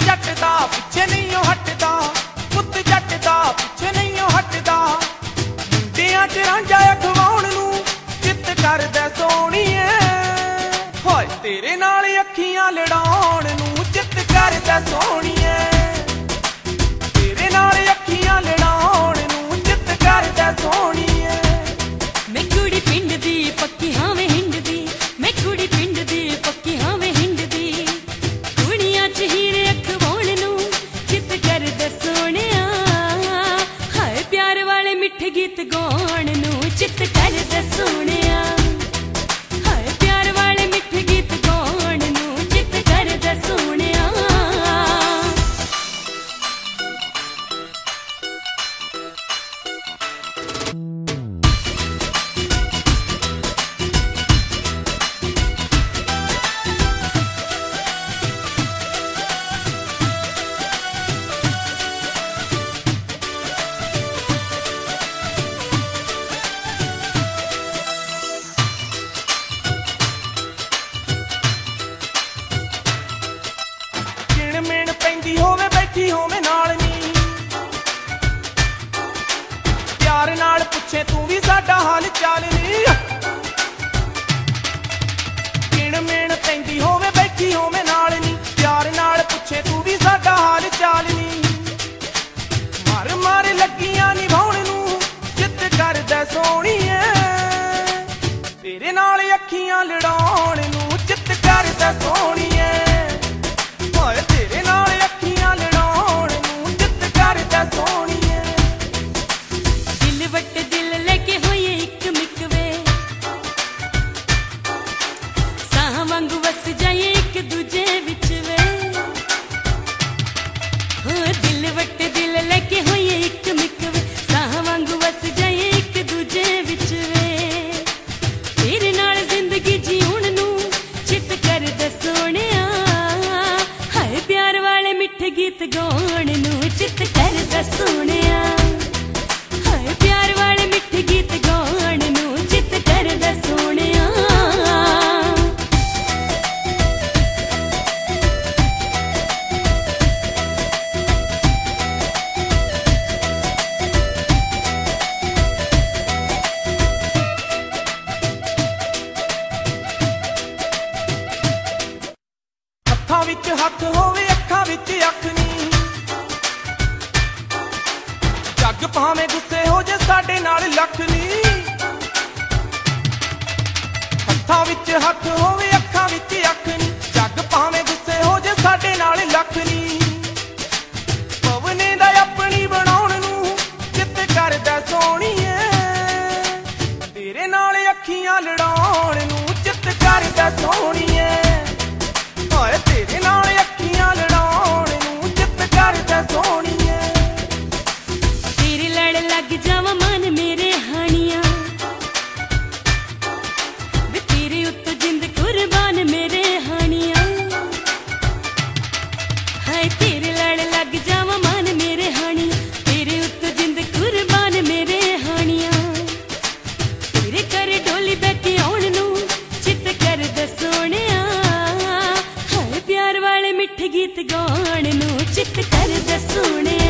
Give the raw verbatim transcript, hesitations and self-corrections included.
जट दा पिछे नहीं हटदा, पुत जट दा पिछे नहीं हटदा। मुंडियां च रांझा अखवाउण नूं चित करदा सोहणीए, हाय तेरे नाल अखियां लड़ाउण नूं चित करदा सोहणीए, तेरे नाल अखियां लड़ाउण नूं चित करदा सोहणीए। मैं कुड़ी पिंड दी पक्की हां मैं हिंड दी, मैं कुड़ी पिंड दी पक्की हां मैं हिंड दी। कुड़ियां च हीरे अखवाउण नूं चित करदा सोहणिया, हाय प्यार वाले मिठे गीत गाउण नूं चित करदा सोहणिया, हाय प्यार वाले मिठे गीत गाउण नूं चित करदा सोहणिया। मिण पैंदी होवे बैठी होवे नाल नी, प्यार नाल पुछे तू भी साडा हाल चाल नी। किण मिण पैंदी होवे बैठी होवे नाल नी, प्यार नाल पुछे तू भी साडा हाल चाल नी। मर मर लगियां निभाउण नूं चित करदा सोहणीए, तेरे नाल अखियां लड़ाउण नूं चित करदा सोहणीए, हाय तेरे नाल अखियां लड़ाउण नूं चित करदा सोहणीए। दिल वट दिल लेके होए इक मिकवे, साह वांगू वस जाए एक दूजे विच वे, हो दिल वट दिल लेके होए इक मिकवे, साह वांगू वस जाए एक दूजे विच वे। तेरे नाल जिंदगी जीउण नूं चित करदा सोहणिया, हाय प्यार वाले मिठे गीत गाउण नूं चित करदा सोहणिया, हाय प्यार वाले मिठे गीत गाउण नूं चित करदा सोहणिया। हत्थां विच हत्थ होवे अखां विच अख नी, जग भावें गुस्से हो जे साडे नाल लख नी। हत्थां विच हत्थ होवे अखां विच अख नी, जग भावें गुस्से हो जे साडे नाल लख नी। पवने दा अपनी बनाउण नूं चित करदा सोहणीए, तेरे नाल अखियां लड़ाउण नूं चित करदा सोहणीए, हाय तेरे नाल अखियां लड़ाउण नूं चित करदा सोहणीए। तेरे लड़ लग जावां मन मेरे हानिया, वे तेरे उत्त जिंद कुर्बान मेरे हानिया, हाय तेरे लड़ लग जावां मन मेरे हानिया, तेरे उत्त जिंद कुर्बान मेरे हानिया। तेरे घर डोली बैठी आउण नूं चित करदा सोहणिया, हाय प्यार वाले मिठे गीत गाउण नूं चित करदा सोहणिया।